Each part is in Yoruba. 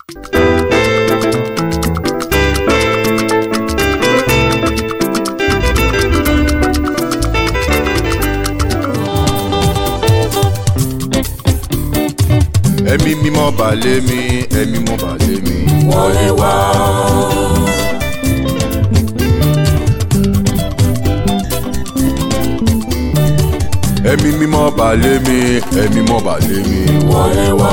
Ẹ̀mí mímọ́ bà lé mi, ẹ̀mí mímọ́ bà lé mi. Wọlé wá. Ẹ̀mí mímọ́ bà lé mi, ẹ̀mí mímọ́ bà lé mi. Wọlé wá.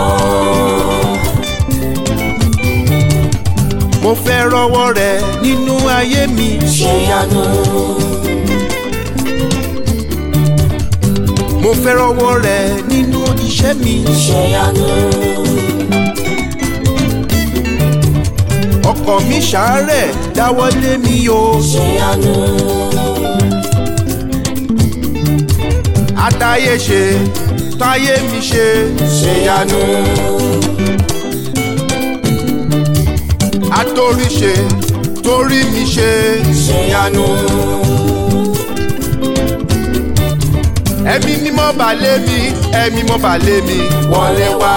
Mo fẹ́ rọ́wọ́ rẹ nínú ayé mi. Ṣe ìyanu. Mo fẹ́ rọ́wọ́ rẹ nínú iṣẹ́ mi. Ṣe ìyanu. Ọkàn mi ṣàárẹ̀ dáwọ́ lé mi o. Ṣe ìyanu. Atáyé ṣe táyé mi ṣe. Ṣe ìyanu. Atórí ṣe torí mi ṣe. Ṣe ìyanu. Ẹ̀mí mímọ́ bà lé mi, ẹ̀mí mímọ́ bà lé mi. Wọlé wá.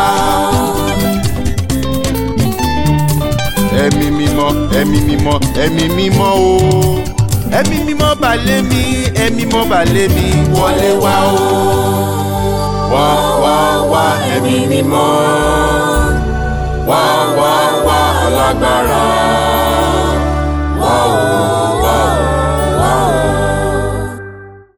Ẹ̀mí mímọ́, ẹ̀mí mímọ́, ẹ̀mí mímọ́ o. Ẹ̀mí mímọ́ bà lé mi, ẹ̀mí mímọ́ bà lé mi. Wọlé wá o. Wá wá wá Ẹ̀mí mímọ́. Wá wá wá alágbára.